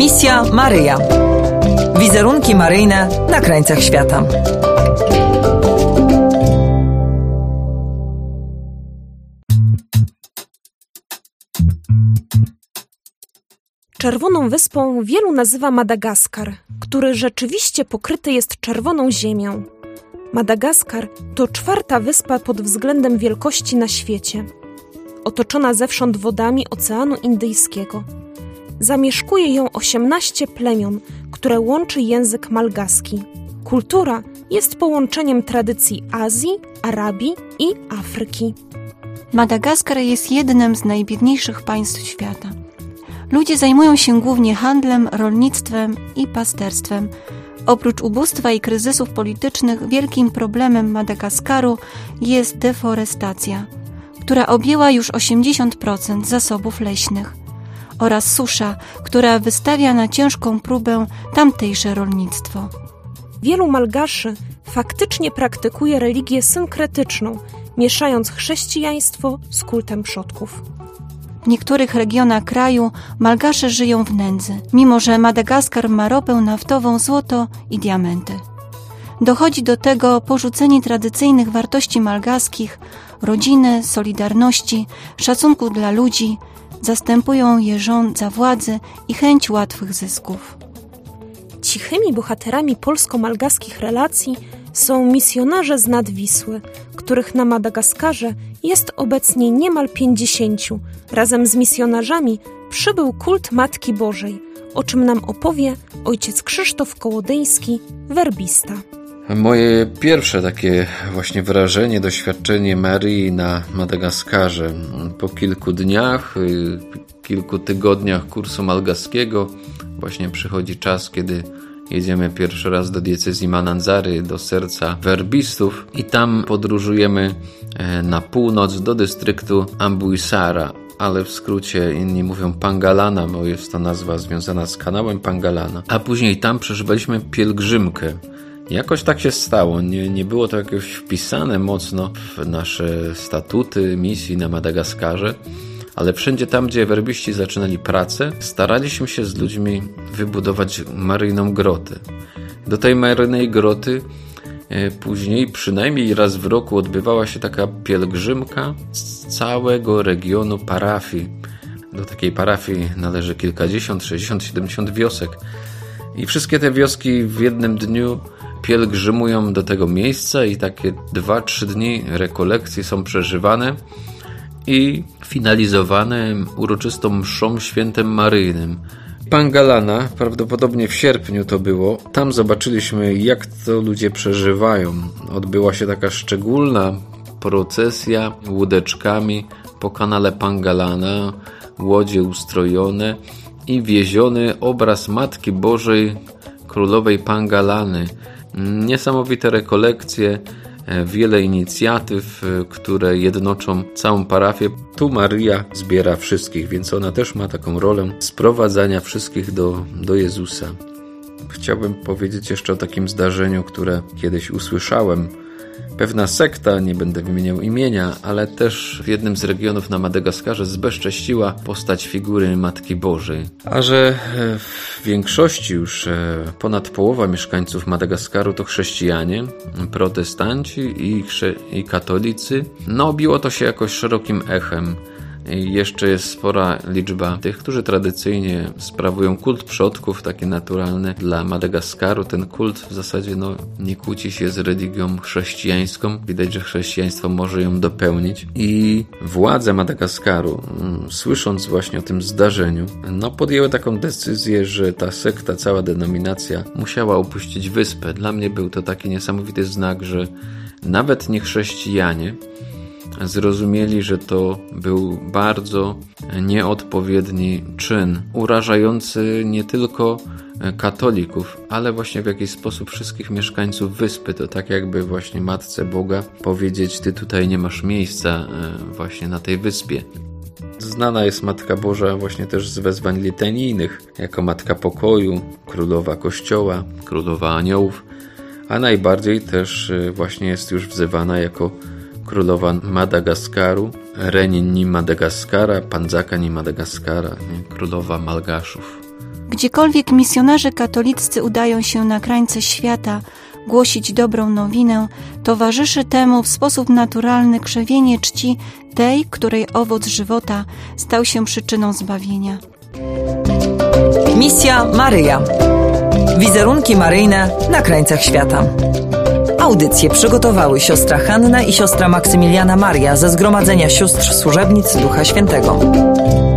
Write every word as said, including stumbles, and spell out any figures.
Misja Maryja. Wizerunki maryjne na krańcach świata. Czerwoną wyspą wielu nazywa Madagaskar, który rzeczywiście pokryty jest czerwoną ziemią. Madagaskar to czwarta wyspa pod względem wielkości na świecie. Otoczona zewsząd wodami Oceanu Indyjskiego. Zamieszkuje ją osiemnaście plemion, które łączy język malgaski. Kultura jest połączeniem tradycji Azji, Arabii i Afryki. Madagaskar jest jednym z najbiedniejszych państw świata. Ludzie zajmują się głównie handlem, rolnictwem i pasterstwem. Oprócz ubóstwa i kryzysów politycznych, wielkim problemem Madagaskaru jest deforestacja, która objęła już osiemdziesiąt procent zasobów leśnych, oraz susza, która wystawia na ciężką próbę tamtejsze rolnictwo. Wielu Malgaszy faktycznie praktykuje religię synkretyczną, mieszając chrześcijaństwo z kultem przodków. W niektórych regionach kraju Malgasze żyją w nędzy, mimo że Madagaskar ma ropę naftową, złoto i diamenty. Dochodzi do tego porzucenie tradycyjnych wartości malgaskich, rodziny, solidarności, szacunku dla ludzi, zastępują je żądza władzy i chęć łatwych zysków. Cichymi bohaterami polsko-malgaskich relacji są misjonarze z nad Wisły, których na Madagaskarze jest obecnie niemal pięćdziesięciu. Razem z misjonarzami przybył kult Matki Bożej, o czym nam opowie ojciec Krzysztof Kołodyński, werbista. Moje pierwsze takie właśnie wrażenie, doświadczenie Maryi na Madagaskarze. Po kilku dniach, kilku tygodniach kursu malgaskiego właśnie przychodzi czas, kiedy jedziemy pierwszy raz do diecezji Mananzary, do serca werbistów i tam podróżujemy na północ do dystryktu Ambuisara, ale w skrócie inni mówią Pangalana, bo jest to nazwa związana z kanałem Pangalana. A później tam przeżywaliśmy pielgrzymkę. Jakoś tak się stało. Nie, nie było to jakoś wpisane mocno w nasze statuty misji na Madagaskarze, ale wszędzie tam, gdzie werbiści zaczynali pracę, staraliśmy się z ludźmi wybudować maryjną grotę. Do tej maryjnej groty e, później przynajmniej raz w roku odbywała się taka pielgrzymka z całego regionu parafii. Do takiej parafii należy kilkadziesiąt, sześćdziesiąt, siedemdziesiąt wiosek. I wszystkie te wioski w jednym dniu pielgrzymują do tego miejsca i takie dwa trzy dni rekolekcji są przeżywane i finalizowane uroczystą mszą świętem maryjnym. Pangalana, prawdopodobnie w sierpniu to było, tam zobaczyliśmy, jak to ludzie przeżywają. Odbyła się taka szczególna procesja łódeczkami po kanale Pangalana, łodzie ustrojone i wieziony obraz Matki Bożej Królowej Pangalany. Niesamowite rekolekcje, wiele inicjatyw, które jednoczą całą parafię. Tu Maryja zbiera wszystkich, więc ona też ma taką rolę sprowadzania wszystkich do, do Jezusa. Chciałbym powiedzieć jeszcze o takim zdarzeniu, które kiedyś usłyszałem. Pewna sekta, nie będę wymieniał imienia, ale też w jednym z regionów na Madagaskarze zbezcześciła postać figury Matki Bożej. A że w większości już ponad połowa mieszkańców Madagaskaru to chrześcijanie, protestanci i, chrze- i katolicy, no obiło to się jakoś szerokim echem. I jeszcze jest spora liczba tych, którzy tradycyjnie sprawują kult przodków, taki naturalny dla Madagaskaru. Ten kult w zasadzie no, nie kłóci się z religią chrześcijańską. Widać, że chrześcijaństwo może ją dopełnić. I władze Madagaskaru, słysząc właśnie o tym zdarzeniu, no, podjęły taką decyzję, że ta sekta, cała denominacja musiała opuścić wyspę. Dla mnie był to taki niesamowity znak, że nawet nie chrześcijanie zrozumieli, że to był bardzo nieodpowiedni czyn, urażający nie tylko katolików, ale właśnie w jakiś sposób wszystkich mieszkańców wyspy. To tak jakby właśnie Matce Boga powiedzieć: ty tutaj nie masz miejsca właśnie na tej wyspie. Znana jest Matka Boża właśnie też z wezwań litanijnych, jako Matka Pokoju, Królowa Kościoła, Królowa Aniołów, a najbardziej też właśnie jest już wzywana jako Królowa Madagaskaru, Renin ni Madagaskara, Pandzaka ni Madagaskara, nie? Królowa Malgaszów. Gdziekolwiek misjonarze katoliccy udają się na krańce świata głosić dobrą nowinę, towarzyszy temu w sposób naturalny krzewienie czci tej, której owoc żywota stał się przyczyną zbawienia. Misja Maryja. Wizerunki maryjne na krańcach świata. Audycję przygotowały siostra Hanna i siostra Maksymiliana Maria ze Zgromadzenia Sióstr Służebnic Ducha Świętego.